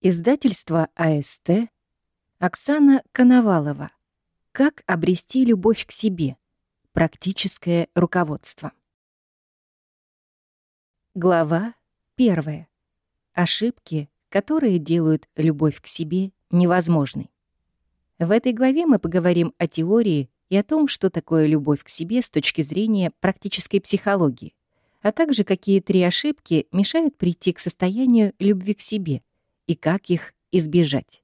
Издательство АСТ. Оксана Коновалова. Как обрести любовь к себе. Практическое руководство. Глава 1. Ошибки, которые делают любовь к себе невозможной. В этой главе мы поговорим о теории и о том, что такое любовь к себе с точки зрения практической психологии, а также какие 3 ошибки мешают прийти к состоянию любви к себе и как их избежать.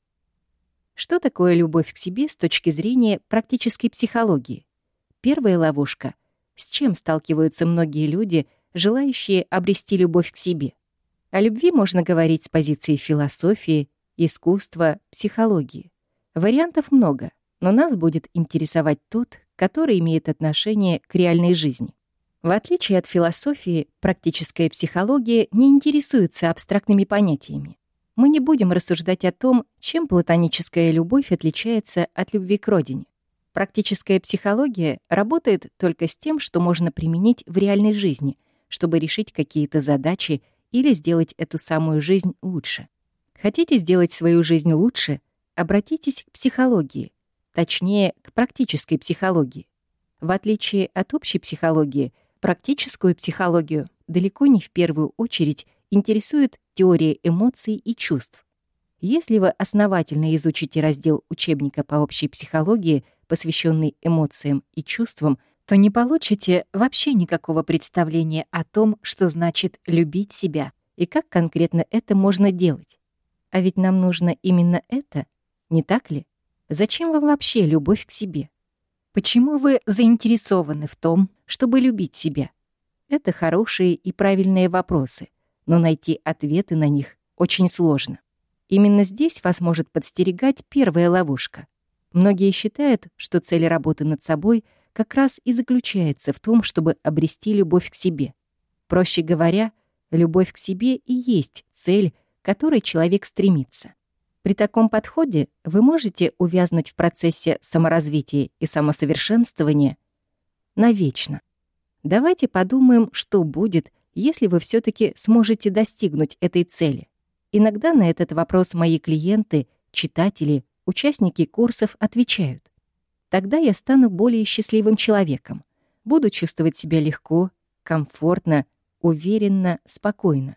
Что такое любовь к себе с точки зрения практической психологии? Первая ловушка. С чем сталкиваются многие люди, желающие обрести любовь к себе? О любви можно говорить с позиции философии, искусства, психологии. Вариантов много, но нас будет интересовать тот, который имеет отношение к реальной жизни. В отличие от философии, практическая психология не интересуется абстрактными понятиями. Мы не будем рассуждать о том, чем платоническая любовь отличается от любви к родине. Практическая психология работает только с тем, что можно применить в реальной жизни, чтобы решить какие-то задачи или сделать эту самую жизнь лучше. Хотите сделать свою жизнь лучше? Обратитесь к психологии, точнее, к практической психологии. В отличие от общей психологии, практическую психологию далеко не в первую очередь интересует теория эмоций и чувств. Если вы основательно изучите раздел учебника по общей психологии, посвященный эмоциям и чувствам, то не получите вообще никакого представления о том, что значит любить себя и как конкретно это можно делать. А ведь нам нужно именно это, не так ли? Зачем вам вообще любовь к себе? Почему вы заинтересованы в том, чтобы любить себя? Это хорошие и правильные вопросы, но найти ответы на них очень сложно. Именно здесь вас может подстерегать первая ловушка. Многие считают, что цель работы над собой как раз и заключается в том, чтобы обрести любовь к себе. Проще говоря, любовь к себе и есть цель, к которой человек стремится. При таком подходе вы можете увязнуть в процессе саморазвития и самосовершенствования навечно. Давайте подумаем, что будет, если вы все-таки сможете достигнуть этой цели. Иногда на этот вопрос мои клиенты, читатели, участники курсов отвечают. Тогда я стану более счастливым человеком, буду чувствовать себя легко, комфортно, уверенно, спокойно.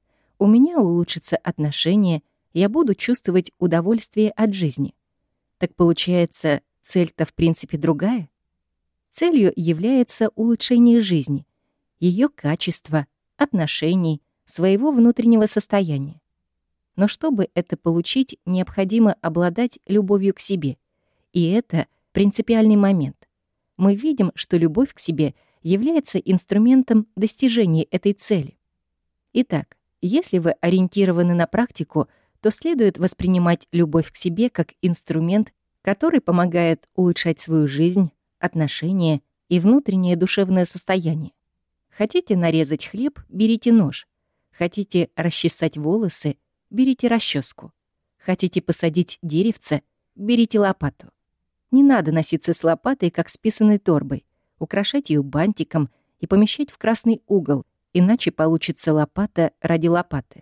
У меня улучшатся отношения, я буду чувствовать удовольствие от жизни. Так получается, цель-то в принципе другая? Целью является улучшение жизни, ее качества, отношений, своего внутреннего состояния. Но чтобы это получить, необходимо обладать любовью к себе. И это принципиальный момент. Мы видим, что любовь к себе является инструментом достижения этой цели. Итак, если вы ориентированы на практику, то следует воспринимать любовь к себе как инструмент, который помогает улучшать свою жизнь, отношения и внутреннее душевное состояние. Хотите нарезать хлеб — берите нож. Хотите расчесать волосы — берите расческу. Хотите посадить деревце — берите лопату. Не надо носиться с лопатой, как с писаной торбой, украшать ее бантиком и помещать в красный угол, иначе получится лопата ради лопаты.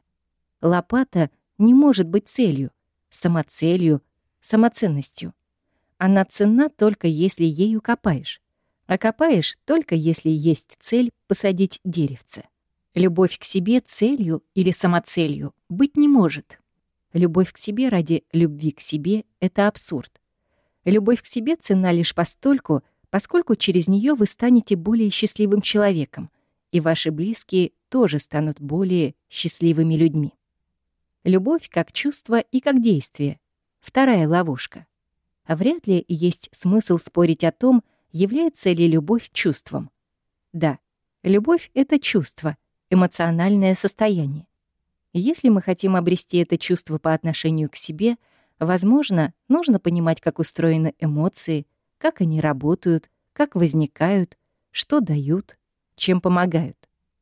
Лопата не может быть целью, самоцелью, самоценностью. Она ценна только если ею копаешь. А копаешь только если есть цель посадить деревце. Любовь к себе целью или самоцелью быть не может. Любовь к себе ради любви к себе — это абсурд. Любовь к себе ценна лишь постольку, поскольку через нее вы станете более счастливым человеком, и ваши близкие тоже станут более счастливыми людьми. Любовь как чувство и как действие — вторая ловушка. А вряд ли есть смысл спорить о том, является ли любовь чувством. Да, любовь — это чувство, эмоциональное состояние. Если мы хотим обрести это чувство по отношению к себе, возможно, нужно понимать, как устроены эмоции, как они работают, как возникают, что дают, чем помогают.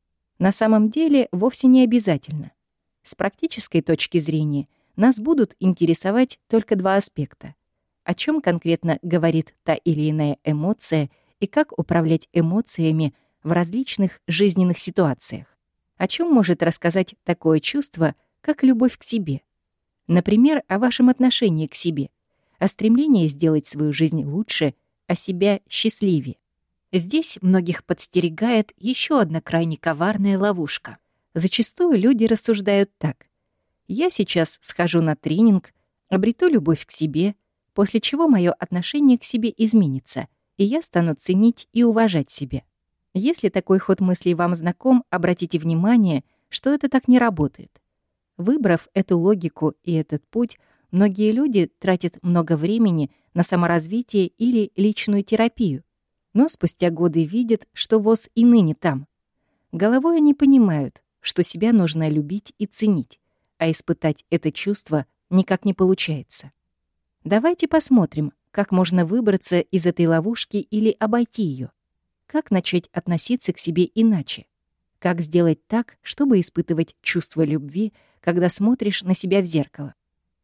На самом деле вовсе не обязательно. С практической точки зрения нас будут интересовать только 2 аспекта: о чем конкретно говорит та или иная эмоция и как управлять эмоциями в различных жизненных ситуациях. О чем может рассказать такое чувство, как любовь к себе? Например, о вашем отношении к себе, о стремлении сделать свою жизнь лучше, а себя счастливее. Здесь многих подстерегает еще одна крайне коварная ловушка. Зачастую люди рассуждают так. Я сейчас схожу на тренинг, обрету любовь к себе, после чего мое отношение к себе изменится, и я стану ценить и уважать себя. Если такой ход мыслей вам знаком, обратите внимание, что это так не работает. Выбрав эту логику и этот путь, многие люди тратят много времени на саморазвитие или личную терапию, но спустя годы видят, что ВОЗ и ныне там. Головой они понимают, что себя нужно любить и ценить, а испытать это чувство никак не получается. Давайте посмотрим, как можно выбраться из этой ловушки или обойти ее. Как начать относиться к себе иначе? Как сделать так, чтобы испытывать чувство любви, когда смотришь на себя в зеркало?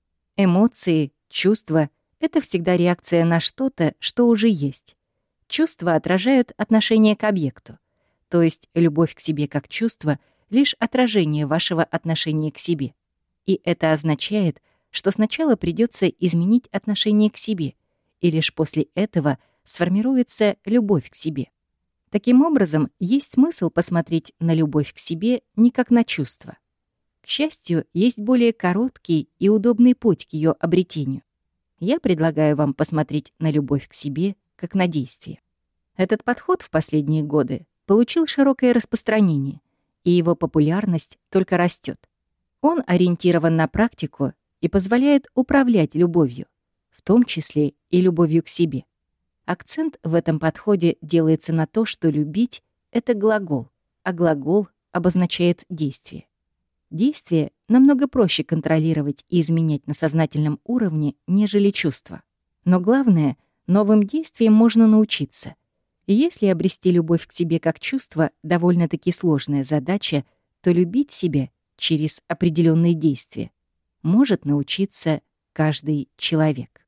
Эмоции, чувства — это всегда реакция на что-то, что уже есть. Чувства отражают отношение к объекту, то есть любовь к себе как чувство — лишь отражение вашего отношения к себе. И это означает, что сначала придется изменить отношение к себе, и лишь после этого сформируется любовь к себе. Таким образом, есть смысл посмотреть на любовь к себе не как на чувство. К счастью, есть более короткий и удобный путь к ее обретению. Я предлагаю вам посмотреть на любовь к себе как на действие. Этот подход в последние годы получил широкое распространение, и его популярность только растет. Он ориентирован на практику и позволяет управлять любовью, в том числе и любовью к себе. Акцент в этом подходе делается на то, что любить — это глагол, а глагол обозначает действие. Действие намного проще контролировать и изменять на сознательном уровне, нежели чувства. Но главное, новым действиям можно научиться. И если обрести любовь к себе как чувство — довольно-таки сложная задача, то любить себя через определенные действия может научиться каждый человек.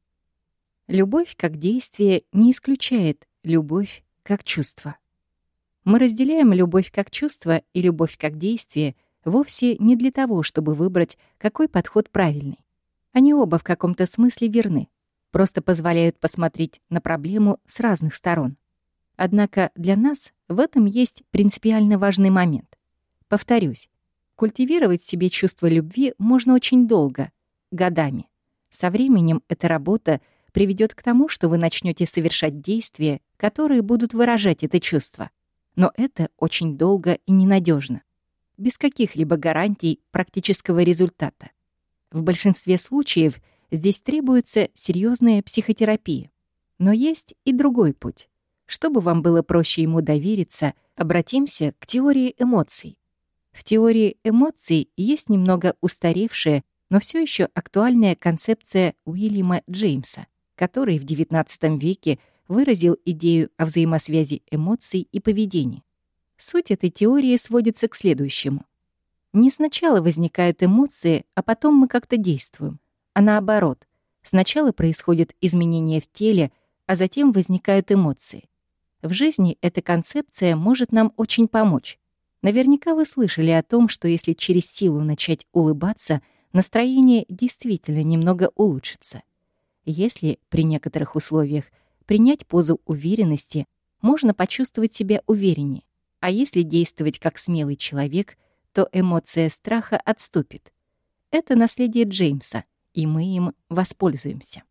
Любовь как действие не исключает любовь как чувство. Мы разделяем любовь как чувство и любовь как действие вовсе не для того, чтобы выбрать, какой подход правильный. Они оба в каком-то смысле верны, просто позволяют посмотреть на проблему с разных сторон. Однако для нас в этом есть принципиально важный момент. Повторюсь, культивировать в себе чувство любви можно очень долго, годами. Со временем эта работа приведет к тому, что вы начнете совершать действия, которые будут выражать это чувство. Но это очень долго и ненадежно, без каких-либо гарантий практического результата. В большинстве случаев здесь требуется серьезная психотерапия. Но есть и другой путь. Чтобы вам было проще ему довериться, обратимся к теории эмоций. В теории эмоций есть немного устаревшая, но все еще актуальная концепция Уильяма Джеймса, который в XIX веке выразил идею о взаимосвязи эмоций и поведения. Суть этой теории сводится к следующему. Не сначала возникают эмоции, а потом мы как-то действуем, а наоборот. Сначала происходят изменения в теле, а затем возникают эмоции. В жизни эта концепция может нам очень помочь. Наверняка вы слышали о том, что если через силу начать улыбаться, настроение действительно немного улучшится. Если при некоторых условиях принять позу уверенности, можно почувствовать себя увереннее. А если действовать как смелый человек, то эмоция страха отступит. Это наследие Джеймса, и мы им воспользуемся.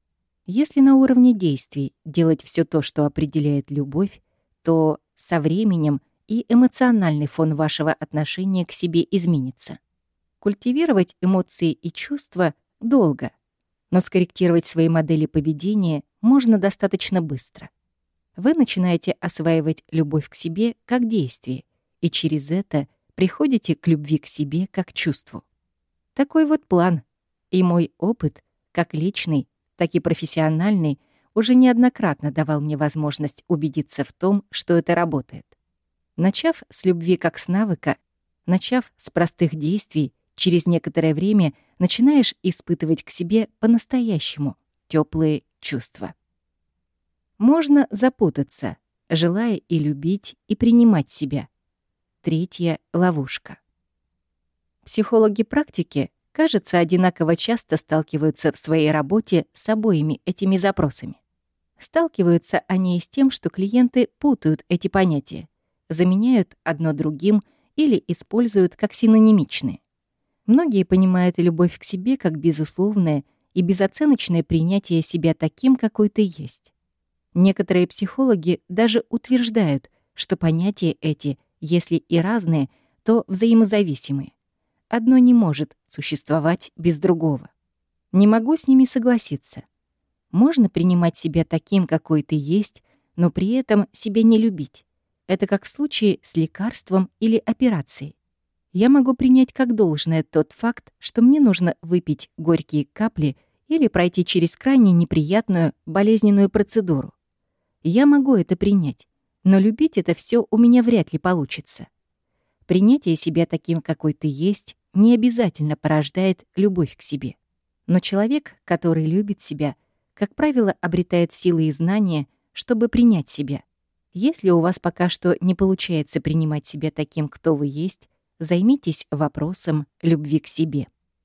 Если на уровне действий делать все то, что определяет любовь, то со временем и эмоциональный фон вашего отношения к себе изменится. Культивировать эмоции и чувства долго, но скорректировать свои модели поведения можно достаточно быстро. Вы начинаете осваивать любовь к себе как действие, и через это приходите к любви к себе как чувству. Такой вот план. И мой опыт, как личный, так и профессиональный, уже неоднократно давал мне возможность убедиться в том, что это работает. Начав с любви как с навыка, начав с простых действий, через некоторое время начинаешь испытывать к себе по-настоящему теплые чувства. Можно запутаться, желая и любить, и принимать себя. Третья ловушка. Психологи практики кажется, одинаково часто сталкиваются в своей работе с обоими этими запросами. Сталкиваются они и с тем, что клиенты путают эти понятия, заменяют одно другим или используют как синонимичные. Многие понимают любовь к себе как безусловное и безоценочное принятие себя таким, какой ты есть. Некоторые психологи даже утверждают, что понятия эти, если и разные, то взаимозависимые. Одно не может существовать без другого. Не могу с ними согласиться. Можно принимать себя таким, какой ты есть, но при этом себя не любить. Это как в случае с лекарством или операцией. Я могу принять как должное тот факт, что мне нужно выпить горькие капли или пройти через крайне неприятную, болезненную процедуру. Я могу это принять, но любить это все у меня вряд ли получится. Принятие себя таким, какой ты есть, не обязательно порождает любовь к себе. Но человек, который любит себя, как правило, обретает силы и знания, чтобы принять себя. Если у вас пока что не получается принимать себя таким, кто вы есть, займитесь вопросом любви к себе.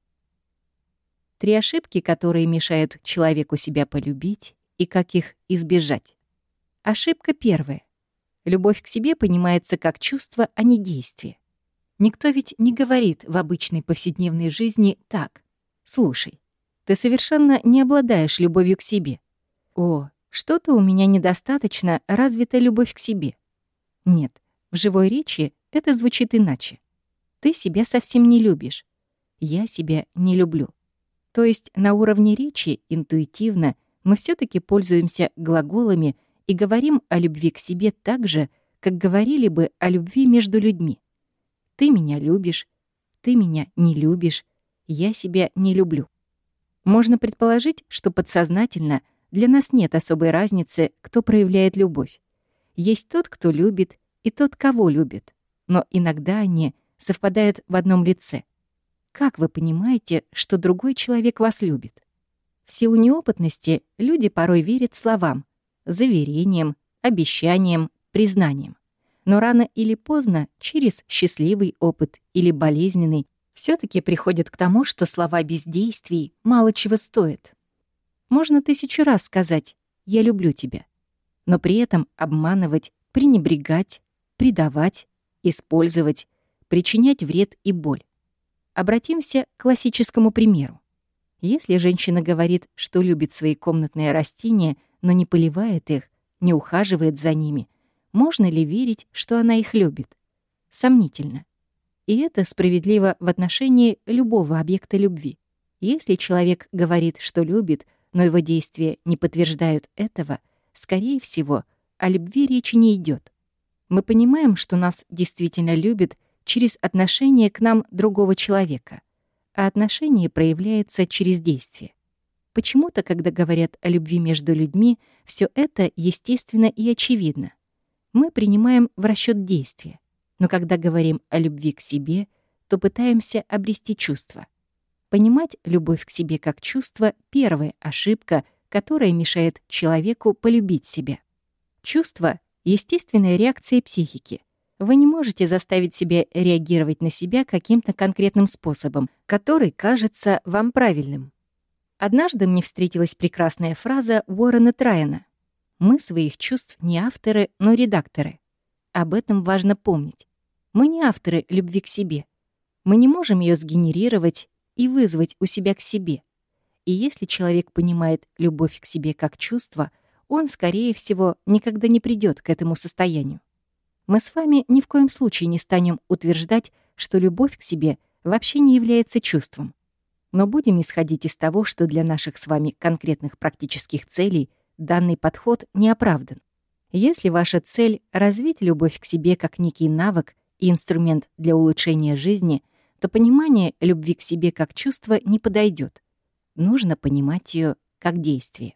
3 ошибки, которые мешают человеку себя полюбить, и как их избежать. Ошибка 1. Любовь к себе понимается как чувство, а не действие. Никто ведь не говорит в обычной повседневной жизни так: «Слушай, ты совершенно не обладаешь любовью к себе. О, что-то у меня недостаточно развита любовь к себе». Нет, в живой речи это звучит иначе. Ты себя совсем не любишь. Я себя не люблю. То есть на уровне речи интуитивно мы все-таки пользуемся глаголами и говорим о любви к себе так же, как говорили бы о любви между людьми. Ты меня любишь, ты меня не любишь, я себя не люблю. Можно предположить, что подсознательно для нас нет особой разницы, кто проявляет любовь. Есть тот, кто любит, и тот, кого любит. Но иногда они совпадают в одном лице. Как вы понимаете, что другой человек вас любит? В силу неопытности люди порой верят словам, заверениям, обещаниям, признаниям. Но рано или поздно, через счастливый опыт или болезненный, все-таки приходят к тому, что слова без действий мало чего стоят. Можно 1000 раз сказать «я люблю тебя», но при этом обманывать, пренебрегать, предавать, использовать, причинять вред и боль. Обратимся к классическому примеру. Если женщина говорит, что любит свои комнатные растения, но не поливает их, не ухаживает за ними, можно ли верить, что она их любит? Сомнительно. И это справедливо в отношении любого объекта любви. Если человек говорит, что любит, но его действия не подтверждают этого, скорее всего, о любви речи не идет. Мы понимаем, что нас действительно любят через отношение к нам другого человека, а отношение проявляется через действие. Почему-то, когда говорят о любви между людьми, все это естественно и очевидно. Мы принимаем в расчет действия, но когда говорим о любви к себе, то пытаемся обрести чувство. Понимать любовь к себе как чувство — первая ошибка, которая мешает человеку полюбить себя. Чувство — естественная реакция психики. Вы не можете заставить себя реагировать на себя каким-то конкретным способом, который кажется вам правильным. Однажды мне встретилась прекрасная фраза Уоррена Трайана: «Мы своих чувств не авторы, но редакторы». Об этом важно помнить. Мы не авторы любви к себе. Мы не можем ее сгенерировать и вызвать у себя к себе. И если человек понимает любовь к себе как чувство, он, скорее всего, никогда не придет к этому состоянию. Мы с вами ни в коем случае не станем утверждать, что любовь к себе вообще не является чувством. Но будем исходить из того, что для наших с вами конкретных практических целей данный подход не оправдан. Если ваша цель — развить любовь к себе как некий навык и инструмент для улучшения жизни, то понимание любви к себе как чувства не подойдет. Нужно понимать ее как действие.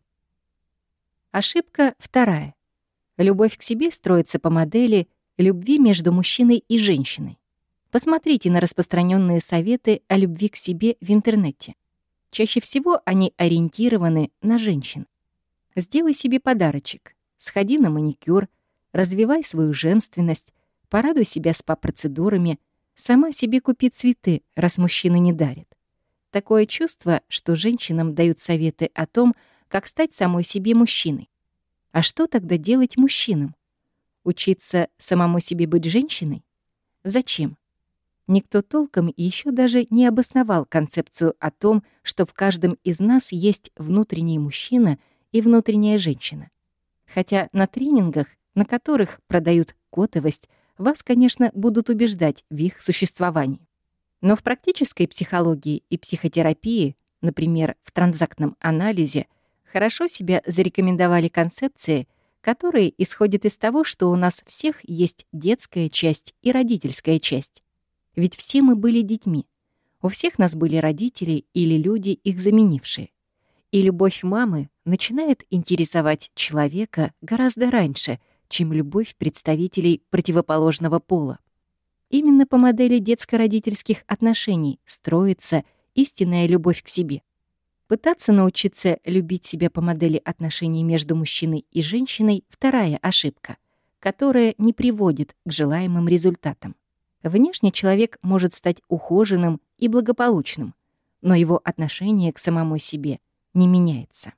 Ошибка 2. Любовь к себе строится по модели любви между мужчиной и женщиной. Посмотрите на распространенные советы о любви к себе в интернете. Чаще всего они ориентированы на женщин. Сделай себе подарочек, сходи на маникюр, развивай свою женственность, порадуй себя спа-процедурами, сама себе купи цветы, раз мужчина не дарит. Такое чувство, что женщинам дают советы о том, как стать самой себе мужчиной. А что тогда делать мужчинам? Учиться самому себе быть женщиной? Зачем? Никто толком еще даже не обосновал концепцию о том, что в каждом из нас есть внутренний мужчина и внутренняя женщина. Хотя на тренингах, на которых продают котовость, вас, конечно, будут убеждать в их существовании. Но в практической психологии и психотерапии, например, в транзактном анализе, хорошо себя зарекомендовали концепции, которые исходят из того, что у нас всех есть детская часть и родительская часть. Ведь все мы были детьми. У всех нас были родители или люди, их заменившие. И любовь мамы начинает интересовать человека гораздо раньше, чем любовь представителей противоположного пола. Именно по модели детско-родительских отношений строится истинная любовь к себе. Пытаться научиться любить себя по модели отношений между мужчиной и женщиной — вторая ошибка, которая не приводит к желаемым результатам. Внешне человек может стать ухоженным и благополучным, но его отношение к самому себе не меняется.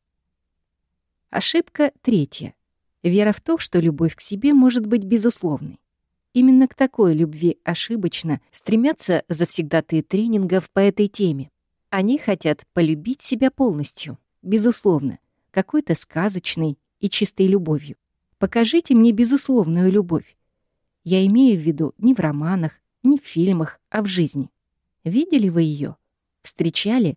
Ошибка третья. Вера в то, что любовь к себе может быть безусловной. Именно к такой любви ошибочно стремятся завсегдатые тренингов по этой теме. Они хотят полюбить себя полностью, безусловно, какой-то сказочной и чистой любовью. Покажите мне безусловную любовь. Я имею в виду не в романах, не в фильмах, а в жизни. Видели вы ее? Встречали?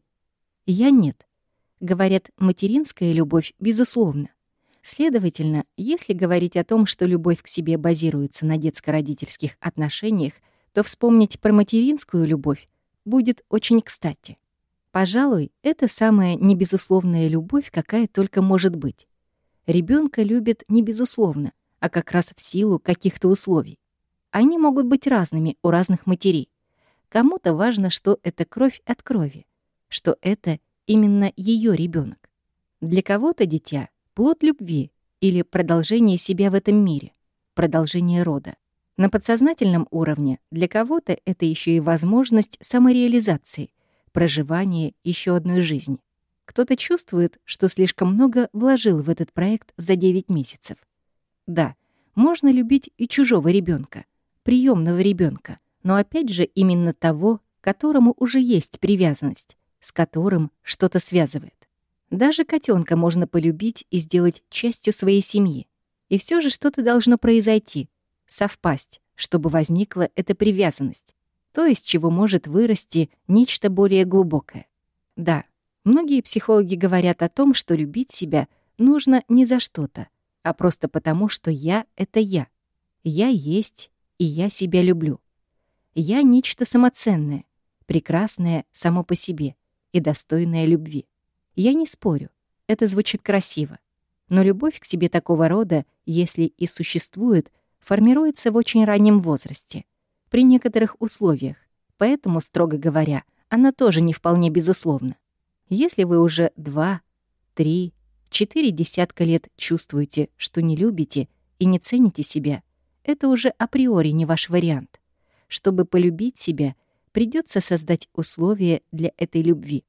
Я нет. Говорят, материнская любовь безусловна. Следовательно, если говорить о том, что любовь к себе базируется на детско-родительских отношениях, то вспомнить про материнскую любовь будет очень кстати. Пожалуй, это самая небезусловная любовь, какая только может быть. Ребенка любят не безусловно, а как раз в силу каких-то условий. Они могут быть разными у разных матерей. Кому-то важно, что это кровь от крови, что это именно ее ребенок. Для кого-то дитя — плод любви или продолжение себя в этом мире, продолжение рода. На подсознательном уровне для кого-то это еще и возможность самореализации, проживания еще одной жизни. Кто-то чувствует, что слишком много вложил в этот проект за 9 месяцев. Да, можно любить и чужого ребенка, приемного ребенка, но опять же именно того, к которому уже есть привязанность, с которым что-то связывает. Даже котенка можно полюбить и сделать частью своей семьи. И все же что-то должно произойти, совпасть, чтобы возникла эта привязанность, то, из чего может вырасти нечто более глубокое. Да, многие психологи говорят о том, что любить себя нужно не за что-то, а просто потому, что я — это я. Я есть, и я себя люблю. Я — нечто самоценное, прекрасное само по себе и достойное любви. Я не спорю, это звучит красиво. Но любовь к себе такого рода, если и существует, формируется в очень раннем возрасте, при некоторых условиях, поэтому, строго говоря, она тоже не вполне безусловна. Если вы уже 2, 3, 4 десятка лет чувствуете, что не любите и не цените себя, это уже априори не ваш вариант. Чтобы полюбить себя, придется создать условия для этой любви.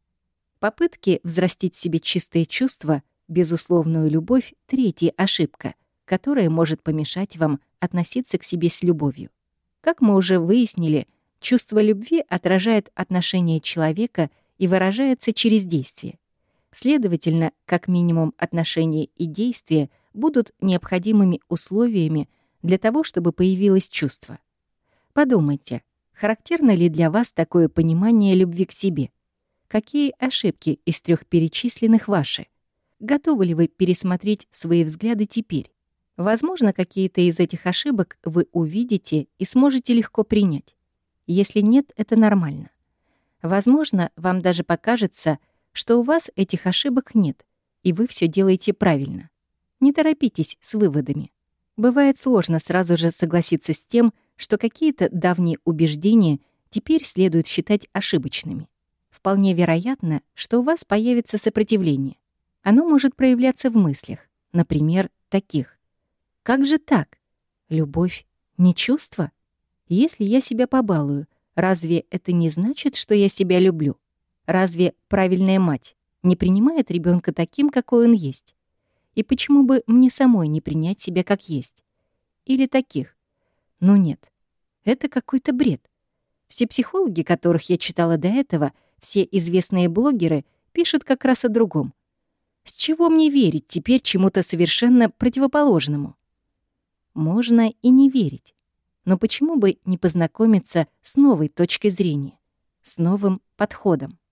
Попытки взрастить в себе чистые чувства, безусловную любовь — третья ошибка, которая может помешать вам относиться к себе с любовью. Как мы уже выяснили, чувство любви отражает отношение человека и выражается через действие. Следовательно, как минимум отношения и действия будут необходимыми условиями для того, чтобы появилось чувство. Подумайте, характерно ли для вас такое понимание любви к себе? Какие ошибки из 3 перечисленных ваши? Готовы ли вы пересмотреть свои взгляды теперь? Возможно, какие-то из этих ошибок вы увидите и сможете легко принять. Если нет, это нормально. Возможно, вам даже покажется, что у вас этих ошибок нет, и вы все делаете правильно. Не торопитесь с выводами. Бывает сложно сразу же согласиться с тем, что какие-то давние убеждения теперь следует считать ошибочными. Вполне вероятно, что у вас появится сопротивление. Оно может проявляться в мыслях, например, таких. Как же так? Любовь — не чувство? Если я себя побалую, разве это не значит, что я себя люблю? Разве правильная мать не принимает ребенка таким, какой он есть? И почему бы мне самой не принять себя как есть? Или таких? Ну нет, это какой-то бред. Все психологи, которых я читала до этого, все известные блогеры пишут как раз о другом. С чего мне верить теперь чему-то совершенно противоположному? Можно и не верить. Но почему бы не познакомиться с новой точкой зрения, с новым подходом?